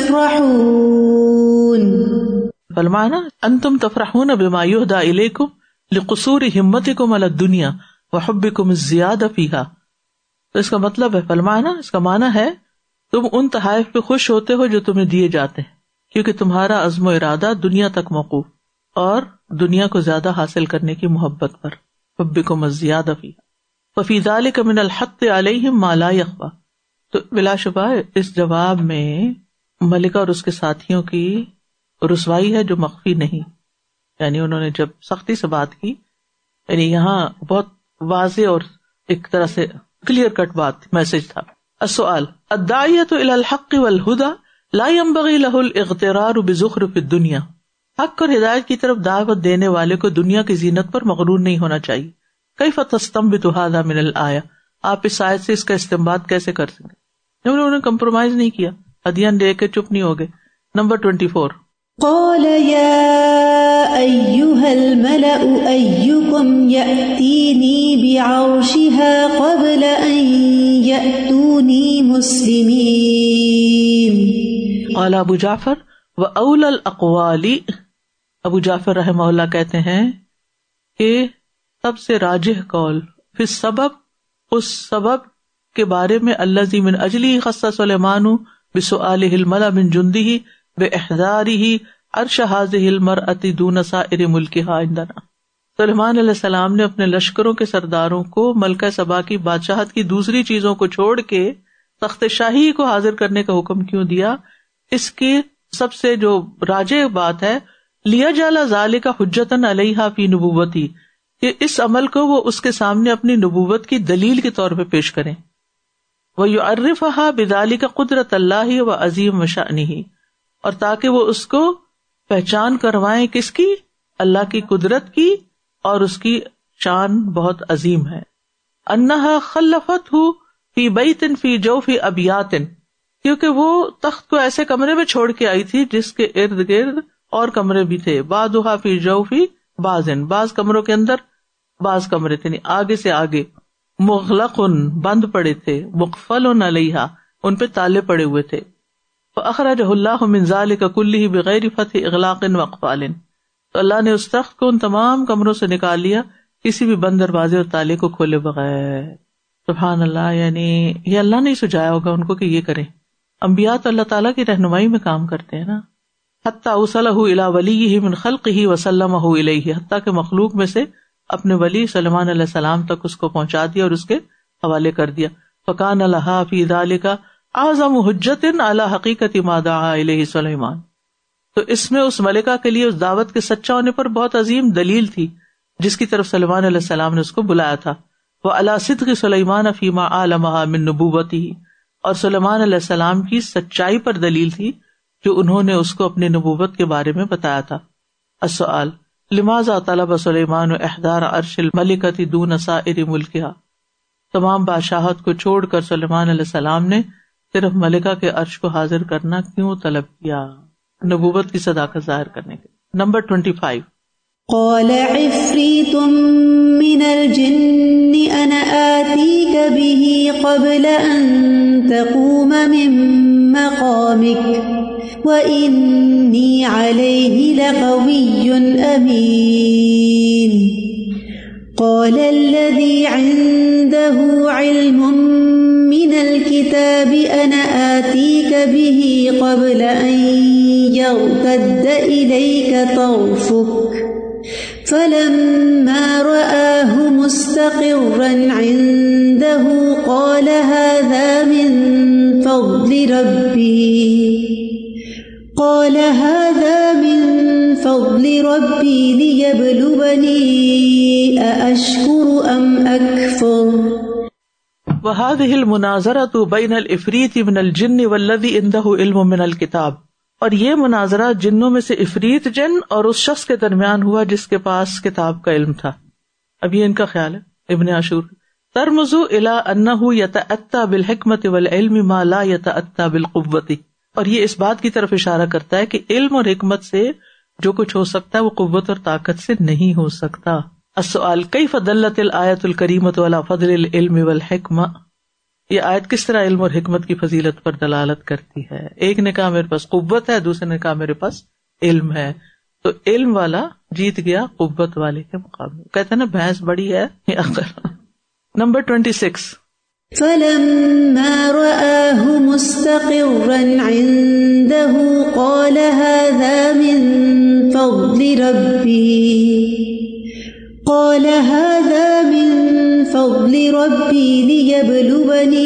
تفرحون، فالمعنی انتم تفرحون بما یہدی الیکم لقصور ہمتکم علی الدنیا وحبکم الزیادہ فیہا، تو اس کا مطلب ہے فالمعنی، اس کا معنی ہے تم ان تحائف پہ خوش ہوتے ہو جو تمہیں دیے جاتے ہیں کیونکہ تمہارا عزم و ارادہ دنیا تک موقوف اور دنیا کو زیادہ حاصل کرنے کی محبت پر، حبکم الزیادہ فیہا وفی ذلک من الحق علیہم ما لا یخفی، تو بلا شبہ اس جواب میں ملکہ اور اس کے ساتھیوں کی رسوائی ہے جو مخفی نہیں، یعنی انہوں نے جب سختی سے بات کی، یعنی یہاں بہت واضح اور ایک طرح سے کلیئر کٹ بات میسج تھا۔ السؤال الداعیۃ الی الحق والہدی لا ينبغی لہ الاغترار بزخرف الدنیا، حق اور ہدایت کی طرف دعوت دینے والے کو دنیا کی زینت پر مغرور نہیں ہونا چاہیے. کیف تستنبط هذا من الآیہ، آپ اس آیت سے اس کا استنباط کیسے کر سکیں؟ انہوں نے کمپرومائز نہیں کیا، ہدیہ دے کے چپ نہیں ہو گئے. نمبر 24. قال يا أيها الملأ أيكم يأتيني بعرشها قبل أن يأتوني مسلمين. قال ابو جعفر وأولى الأقوال، ابو جعفر رحمہ اللہ کہتے ہیں کہ سب سے راجح قول فی السبب، اس سبب کے بارے میں، الذی من اجلہ خص سلیمان بسؤالہ الملأ من جندہ بإحضارہ عرش ہذہ المرأة دون سائر ملکہا عندنا. سلیمان علیہ السلام نے اپنے لشکروں کے سرداروں کو ملکہ سبا کی بادشاہت کی دوسری چیزوں کو چھوڑ کے تخت شاہی کو حاضر کرنے کا حکم کیوں دیا؟ اس کی سب سے جو راجح بات ہے، لیجعل ذلک حجۃ علیہا فی نبوتی، کہ اس عمل کو وہ اس کے سامنے اپنی نبوت کی دلیل کے طور پہ پیش کریں. وَيُعَرِّفَهَا بِذَلِكَ قُدْرَةَ اللَّهِ وَعَظِيمَ شَأْنِهِ، اور تاکہ وہ اس کو پہچان کروائیں کس کی؟ اللہ کی قدرت کی، اور اس کی شان بہت عظیم ہے. انہا خلفتہ فی بیت فی جوف ابیات، کیونکہ وہ تخت کو ایسے کمرے میں چھوڑ کے آئی تھی جس کے ارد گرد اور کمرے بھی تھے. بعضھا فی جوف بعضن، بعض کمروں کے اندر بعض کمرے تھے، نہیں آگے سے آگے. مغلق، بند پڑے تھے. مقفل علیہا، ان پہ تالے پڑے ہوئے تھے. فاخرجہ اللہ من ذلک کلہ بغیر فتح اغلاق واقفال، تو اللہ نے اس تخت کو ان تمام کمروں سے نکال لیا کسی بھی بند دروازے اور تالے کو کھولے بغیر. سبحان اللہ، یعنی یہ اللہ نے سجایا ہوگا ان کو کہ یہ کریں. انبیاء تو اللہ تعالیٰ کی رہنمائی میں کام کرتے ہیں نا. حتی اوصلہ الی ولیہ من خلقہ وسلمہ الیہ، حتیٰ کہ مخلوق میں سے اپنے ولی سلیمان علیہ السلام تک اس کو پہنچا دیا اور اس کے حوالے کر دیا. فکان لہا فی ذلک اعظم حجۃ علی حقیقت ما دعا الیہ سلیمان، تو اس میں اس ملکہ کے لیے اس دعوت کے سچا ہونے پر بہت عظیم دلیل تھی جس کی طرف سلیمان علیہ السلام نے اس کو بلایا تھا. وعلی صدق سلیمان فیما علمہ من نبوتہ، اور سلیمان علیہ السلام کی سچائی پر دلیل تھی جو انہوں نے اس کو اپنی نبوت کے بارے میں بتایا تھا. السؤال لماذا طلب سلیمان احضار عرش الملکۃ دون سائر ملکہا، تمام بادشاہت کو چھوڑ کر سلیمان علیہ السلام نے صرف ملکہ کے عرش کو حاضر کرنا کیوں طلب کیا؟ نبوت کی صداقت ظاہر کرنے کے. نمبر 25. قال عفریت من الجن انا آتیک به قبل ان تقوم من مقامک وانی علیہ لقوی امین. قال الذی عنده علم من الكتاب انا آتیک به قبل ان يرتد إليك طرفك فلما رآه مستقرا عنده قال هذا من فضل ربي ليبلوني أأشكر أم أكفر. وهذه المناظرة بين الإفريت من الجن والذي عنده علم من الكتاب، اور یہ مناظرہ جنوں میں سے افریت جن اور اس شخص کے درمیان ہوا جس کے پاس کتاب کا علم تھا. اب یہ ان کا خیال ہے. ابن عاشور ترمز الی انہ یتأتی بالحکمت والعلم ما لا یتأتی بالقوۃ، اور یہ اس بات کی طرف اشارہ کرتا ہے کہ علم اور حکمت سے جو کچھ ہو سکتا ہے وہ قوت اور طاقت سے نہیں ہو سکتا. السؤال کیف دلت الآیۃ الکریمۃ علی فضل العلم والحکمہ، یہ آیت کس طرح علم اور حکمت کی فضیلت پر دلالت کرتی ہے؟ ایک نے کہا میرے پاس قوت ہے، دوسرے نے کہا میرے پاس علم ہے، تو علم والا جیت گیا قوت والے کے مقابلے. کہتے ہیں نا بھینس بڑی ہے. نمبر 26. فلما رآه مستقرا عنده قال هذا من فضل ربي ليبلوني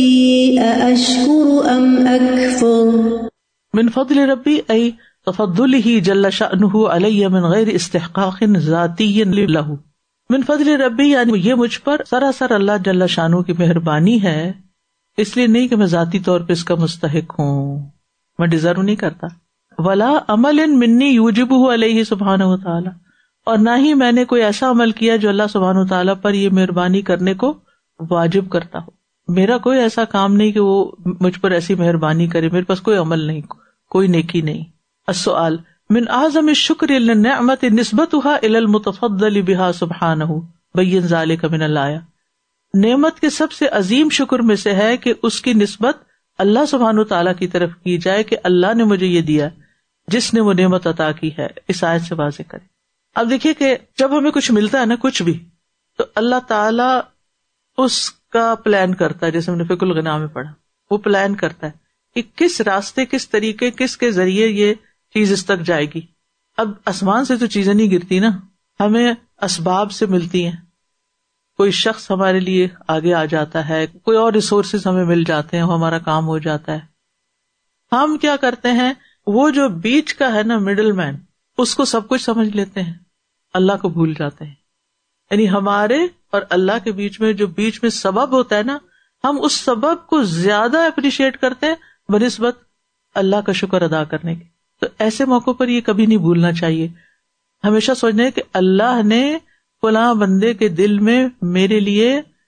أأشكر أم أكفر. من فضل ربی ای تفضلہ جل شأنہ علی من غیر استحقاق ذاتی لہ. من فضل ربی یعنی یہ مجھ پر سراسر اللہ جل شانہ کی مہربانی ہے، اس لیے نہیں کہ میں ذاتی طور پہ اس کا مستحق ہوں، میں ڈیزرو نہیں کرتا. ولا عمل منی یوجبہ علیہ سبحانہ وتعالی، اور نہ ہی میں نے کوئی ایسا عمل کیا جو اللہ سبحانہ وتعالی پر یہ مہربانی کرنے کو واجب کرتا ہو. میرا کوئی ایسا کام نہیں کہ وہ مجھ پر ایسی مہربانی کرے، میرے پاس کوئی عمل نہیں، کوئی نیکی نہیں. السؤال من اعظم الشکر للنعمت نسبتها الى المتفضل بها سبحانہ بین ذلک من الآیہ. نعمت کے سب سے عظیم شکر میں سے ہے کہ اس کی نسبت اللہ سبحانہ وتعالی کی طرف کی جائے کہ اللہ نے مجھے یہ دیا جس نے وہ نعمت عطا کی ہے. اس آیت سے واضح کرے. اب دیکھیے کہ جب ہمیں کچھ ملتا ہے نا، کچھ بھی، تو اللہ تعالی اس کا پلان کرتا ہے. جیسے ہم نے فقہ الغنا میں پڑھا، وہ پلان کرتا ہے کہ کس راستے، کس طریقے، کس کے ذریعے یہ چیز اس تک جائے گی. اب آسمان سے تو چیزیں نہیں گرتی نا، ہمیں اسباب سے ملتی ہیں. کوئی شخص ہمارے لیے آگے آ جاتا ہے، کوئی اور ریسورسز ہمیں مل جاتے ہیں، ہمارا کام ہو جاتا ہے. ہم کیا کرتے ہیں، وہ جو بیچ کا ہے نا، مڈل مین، اس کو سب کچھ سمجھ لیتے ہیں، اللہ کو بھول جاتے ہیں. یعنی ہمارے اور اللہ کے بیچ میں سبب ہوتا ہے نا، ہم اس سبب کو زیادہ اپریشیٹ کرتے ہیں بنسبت اللہ کا شکر ادا کرنے کے. تو ایسے موقع پر یہ کبھی نہیں بھولنا چاہیے. ہمیشہ سوچنا ہے کہ اللہ نے فلاں بندے کے دل میں میرے لیے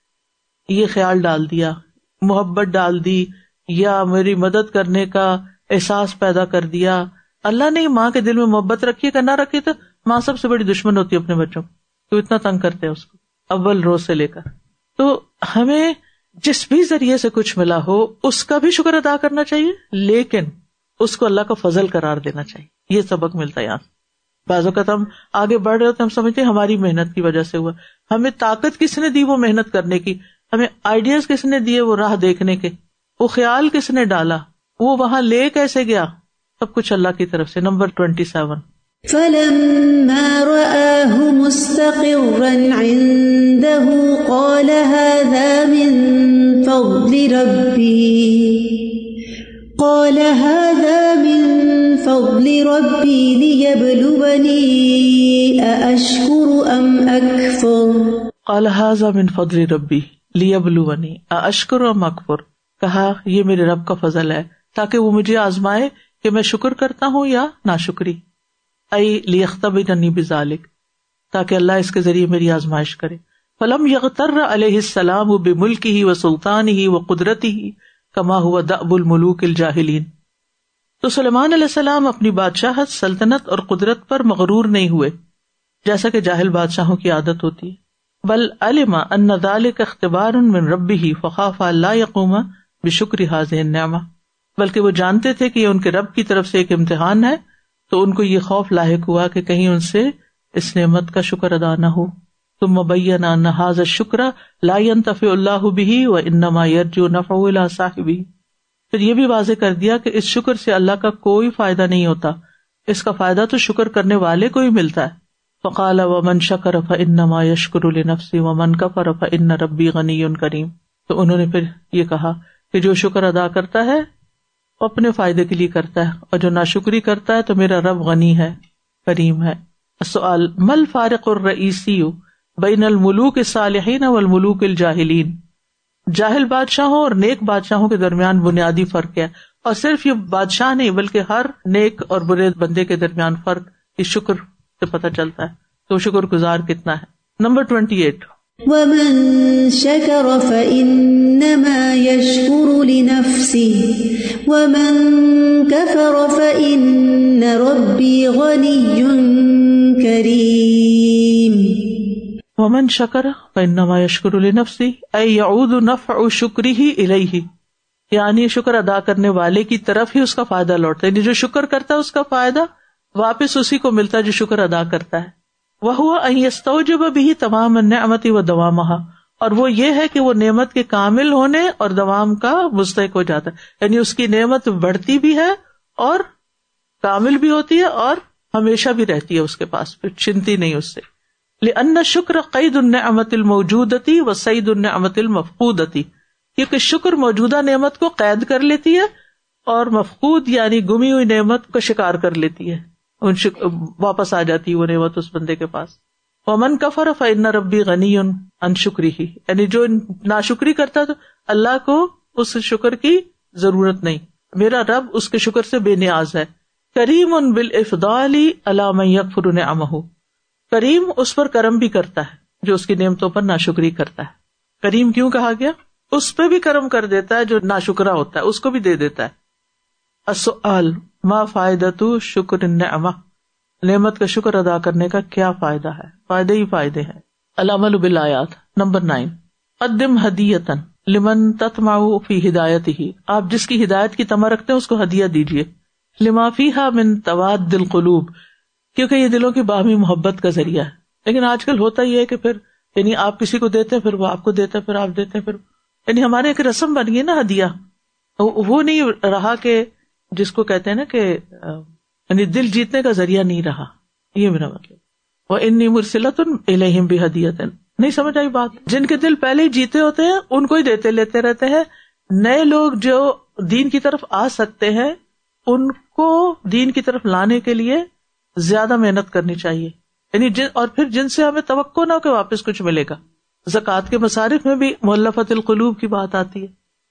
یہ خیال ڈال دیا، محبت ڈال دی، یا میری مدد کرنے کا احساس پیدا کر دیا. اللہ نے ماں کے دل میں محبت رکھی کہ نہ رکھی، تو ماں سب سے بڑی دشمن ہوتی ہے اپنے بچوں کو، تو اتنا تنگ کرتے ہیں اس کو اول روز سے لے کر. تو ہمیں جس بھی ذریعے سے کچھ ملا ہو اس کا بھی شکر ادا کرنا چاہیے، لیکن اس کو اللہ کا فضل قرار دینا چاہیے. یہ سبق ملتا ہے یہاں. بعض اوقات ہم آگے بڑھ رہے ہوتے، ہم سمجھتے ہیں ہماری محنت کی وجہ سے ہوا. ہمیں طاقت کس نے دی وہ محنت کرنے کی، ہمیں آئیڈیاز کس نے دیے وہ راہ دیکھنے کے، وہ خیال کس نے ڈالا، وہ وہاں لے کیسے گیا، سب کچھ اللہ کی طرف سے. نمبر 27 فَلَمَّا رَآهُ مُسْتَقِرًّا عِندَهُ قَالَ هَذَا مِن فَضْلِ رَبِّي لِيَبْلُوَنِي أَأَشْكُرُ أَمْ أَكْفُرُ. قال هذا من فضل ربی لیبلونی أأشکر أم أکفر. کہا یہ میرے رب کا فضل ہے تاکہ وہ مجھے آزمائے کہ میں شکر کرتا ہوں یا ناشکری. ای لیختبرنی بذالک، تاکہ اللہ اس کے ذریعے میری آزمائش کرے. فلم یغتر علیہ السلام بملکہ وسلطانہ وقدرتہ کما ہوا دأب الملوک الجاہلین. تو سلیمان علیہ السلام اپنی بادشاہت، سلطنت اور قدرت پر مغرور نہیں ہوئے جیسا کہ جاہل بادشاہوں کی عادت ہوتی ہے. بل علم ان ذلک اختبار من ربہ فخاف الا یقوم بشکر ہذہ النعمہ، بلکہ وہ جانتے تھے کہ یہ ان کے رب کی طرف سے ایک امتحان ہے، تو ان کو یہ خوف لاحق ہوا کہ کہیں ان سے اس نعمت کا شکر ادا نہ ہو. ثم بین ان ھذا الشکر لا ينتفع اللہ بہ وانما یرجو نفعہ الی صاحبہ. پھر یہ بھی واضح کر دیا کہ اس شکر سے اللہ کا کوئی فائدہ نہیں ہوتا، اس کا فائدہ تو شکر کرنے والے کو ہی ملتا ہے. فقال ومن شکر فانما یشکر لنفسہ ومن کفر فان ربی غنی کریم. تو انہوں نے پھر یہ کہا کہ جو شکر ادا کرتا ہے وہ اپنے فائدے کے لیے کرتا ہے، اور جو ناشکری کرتا ہے تو میرا رب غنی ہے، کریم ہے. السؤال ما الفارق الرئیسی بین الملوک الصالحین والملوک الجاہلین. جاہل بادشاہوں اور نیک بادشاہوں کے درمیان بنیادی فرق ہے، اور صرف یہ بادشاہ نہیں بلکہ ہر نیک اور برے بندے کے درمیان فرق اس شکر سے پتہ چلتا ہے. تو شکر گزار کتنا ہے. نمبر 28 وَمَن شَكَرَ فَإِنَّمَا يَشْكُرُ لِنَفْسِهِ وَمَن كَفَرَ فَإِنَّ رَبِّي غَنِيٌّ كَرِيمٌ. ومن شکر فإنما یشکر لنفسہ ای یعود نفع شکرہ الیہ، یعنی شکر ادا کرنے والے کی طرف ہی اس کا فائدہ لوٹتا ہے. یعنی جو شکر کرتا ہے اس کا فائدہ واپس اسی کو ملتا ہے جو شکر ادا کرتا ہے. وہو ان یستوجب بہ تمام النعمت ودوامہا، اور وہ یہ ہے کہ وہ نعمت کے کامل ہونے اور دوام کا مستحق ہو جاتا ہے. یعنی اس کی نعمت بڑھتی بھی ہے اور کامل بھی ہوتی ہے اور ہمیشہ بھی رہتی ہے اس کے پاس، پھر چھنتی نہیں اس سے. لأن الشکر قید النعمت الموجودۃ وصید النعمت المفقودۃ، کیونکہ شکر موجودہ نعمت کو قید کر لیتی ہے اور مفقود یعنی گمی ہوئی نعمت کو شکار کر لیتی ہے، واپس آ جاتی ہے وہ نعمت اس بندے کے پاس. ومن کفر فإن ربی غنی عن شکرہ، یعنی جو ناشکری کرتا تو اللہ کو اس شکر کی ضرورت نہیں، میرا رب اس کے شکر سے بے نیاز ہے. کریم بالافضال علی من یکفر نعمہ، کریم اس پر کرم بھی کرتا ہے جو اس کی نعمتوں پر ناشکری کرتا ہے. کریم کیوں کہا گیا؟ اس پہ بھی کرم کر دیتا ہے جو ناشکرا ہوتا ہے، اس کو بھی دے دیتا ہے. السؤال ما فائدۃ شکر النعمہ، نعمت کا شکر ادا کرنے کا کیا فائدہ ہے؟ فائدے ہی فائدے ہیں. العمل بالآیات. نمبر 9، قدم ہدیۃ لمن تطمع فی ہدایتہ، آپ جس کی ہدایت کی تمنا رکھتے ہیں اس کو ہدیہ دیجیے. لما فیہا من تواد القلوب، کیونکہ یہ دلوں کی باہمی محبت کا ذریعہ ہے. لیکن آج کل ہوتا ہی ہے کہ پھر یعنی آپ کسی کو دیتے ہیں پھر وہ آپ کو دیتا ہے، پھر آپ دیتے ہیں، پھر یعنی ہمارے ایک رسم بن گئی نا ہدیہ، وہ نہیں رہا کہ جس کو کہتے ہیں نا کہ یعنی دل جیتنے کا ذریعہ نہیں رہا. یہ میرا مطلب. وَإِنِّي مُرْسِلَةٌ إِلَيْهِمْ بِهَدِيَّةٍ، نہیں سمجھ آئی بات؟ جن کے دل پہلے ہی جیتے ہوتے ہیں ان کو ہی دیتے لیتے رہتے ہیں. نئے لوگ جو دین کی طرف آ سکتے ہیں ان کو دین کی طرف لانے کے لیے زیادہ محنت کرنی چاہیے. یعنی اور پھر جن سے ہمیں توقع نہ ہو کہ واپس کچھ ملے گا. زکوٰۃ کے مصارف میں بھی مؤلفۃ القلوب کی بات آتی ہے.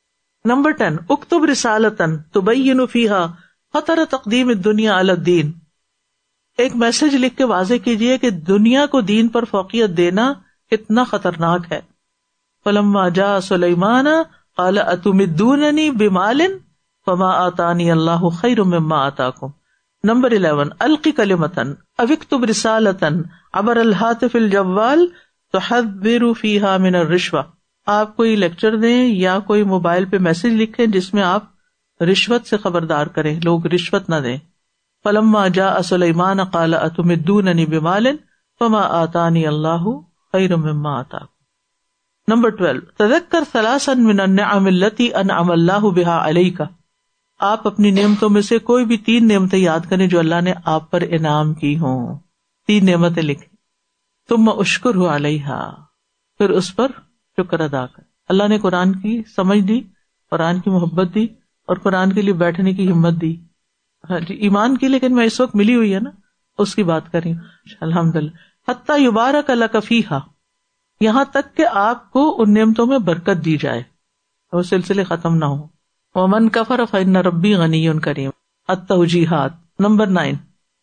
نمبر 10، اکتب رسالۃ تبین فیہا خطر تقدیم الدنیا علی الدین، ایک میسج لکھ کے واضح کیجئے کہ دنیا کو دین پر فوقیت دینا کتنا خطرناک ہے. فلما جاء سلیمان قال اتمدوننی بمال فما آتانی اللہ خیر مما آتاکم. نمبر 11، القی کلمۃ او اکتب رسالۃ عبر الہاتف الجوال تحذر فیہا من الرشوہ، آپ کوئی لیکچر دیں یا کوئی موبائل پہ میسج لکھیں جس میں آپ رشوت سے خبردار کریں، لوگ رشوت نہ دیں. فلما جاء سلیمان قال اتمدوننی بمال فما آتانی اللہ خیر مما آتاکم. نمبر 12، تذکر ثلاثا من النعم التي انعم اللہ بها علیک، آپ اپنی نعمتوں میں سے کوئی بھی 3 نعمتیں یاد کریں جو اللہ نے آپ پر انعام کی ہوں. 3 نعمتیں لکھیں. ثم اشکرہ علیہا، پھر اس پر شکر ادا کر. اللہ نے قرآن کی سمجھ دی، قرآن کی محبت دی اور قرآن کے لیے بیٹھنے کی ہمت دی. ہاں جی، ایمان کی لیکن میں اس وقت ملی ہوئی ہے نا اس کی بات کر رہی ہوں. الحمدللہ. حتی یبارک لک فیہا، یہاں تک کہ آپ کو ان نعمتوں میں برکت دی جائے، وہ سلسلے ختم نہ ہو. ومن کفر فإن ربی غنی کریم. التوجیحات. نمبر 9،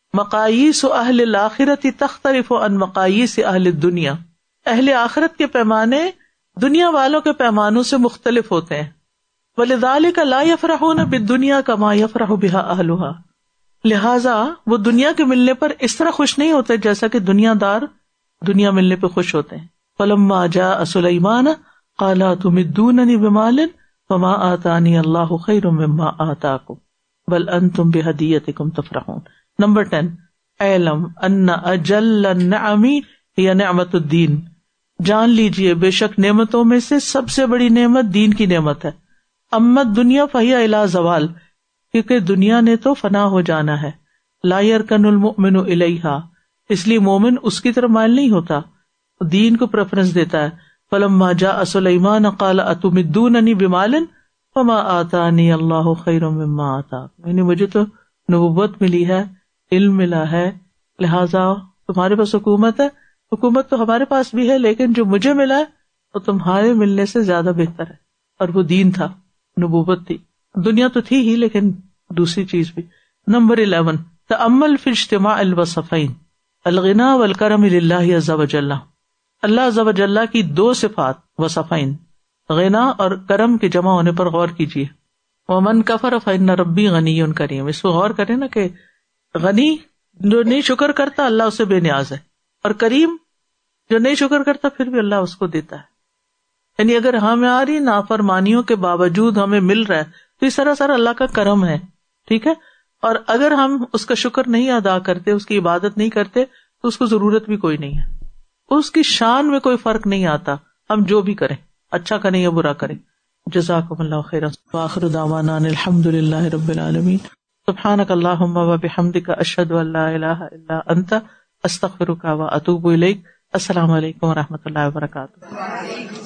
مقاییس اہل الآخرۃ تختلف عن مقاییس اہل الدنیا، اہل آخرت کے پیمانے دنیا والوں کے پیمانوں سے مختلف ہوتے ہیں. وَلِذَلِكَ لَا يَفْرَحُونَ بِالدُّنْيَا كَمَا يَفْرَحُ بِهَا أَهْلُهَا، لہٰذا وہ دنیا کے ملنے پر اس طرح خوش نہیں ہوتے جیسا کہ دنیا دار دنیا ملنے پہ خوش ہوتے ہیں. فَلَمَّا جَاءَ سُلَيْمَانَ قَالَ تُمِدُّونَنِي بِمَالٍ فَمَا آتَانِيَ اللَّهُ خَيْرٌ مِّمَّا آتَاكُمْ بَلْ أَنْتُمْ بِهَدِيَّتِكُمْ تَفْرَحُونَ. نمبر 10، اعلم ان اجل النعم ہی نعمت الدین، جان لیجئے بے شک نعمتوں میں سے سب سے بڑی نعمت دین کی نعمت ہے. امت دنیا فہی الی زوال، کیونکہ دنیا نے تو فنا ہو جانا ہے. لا یرکن المؤمن الیہا، اس لیے مومن اس کی طرف مائل نہیں ہوتا، دین کو پریفرنس دیتا ہے. فلما جاء سلیمان قال اتمدوننی بمال فما آتانی اللہ خیر مما آتاکم، یعنی مجھے تو نبوت ملی ہے، علم ملا ہے، لہذا تمہارے پاس حکومت ہے، حکومت تو ہمارے پاس بھی ہے لیکن جو مجھے ملا ہے وہ تمہارے ملنے سے زیادہ بہتر ہے. اور وہ دین تھا، نبوت تھی. دنیا تو تھی ہی لیکن دوسری چیز بھی. نمبر 11، تأمل فی اجتماع الوصفین الغنا والکرم للہ عز وجل، اللہ عز وجل کی 2 صفات وصفین، غنا اور کرم کے جمع ہونے پر غور کیجیے. ومن کفر فإن ربی غنی کریم، اس کو غور کریں نا کہ غنی جو نہیں شکر کرتا اللہ اسے بے نیاز ہے، اور کریم جو نہیں شکر کرتا پھر بھی اللہ اس کو دیتا ہے. یعنی اگر ہماری نافرمانیوں کے باوجود ہمیں مل رہا ہے تو یہ سراسر اللہ کا کرم ہے، ٹھیک ہے. اور اگر ہم اس کا شکر نہیں ادا کرتے، اس کی عبادت نہیں کرتے تو اس کو ضرورت بھی کوئی نہیں ہے، اس کی شان میں کوئی فرق نہیں آتا، ہم جو بھی کریں، اچھا کریں یا برا کریں. جزاکم اللہ خیرا. وآخر دعوانا ان الحمد للہ رب العالمین. سبحانک اللہم وبحمدک اشہد ان لا الہ الا انت استغفرک واتوب الیک. السلام علیکم ورحمۃ اللہ وبرکاتہ.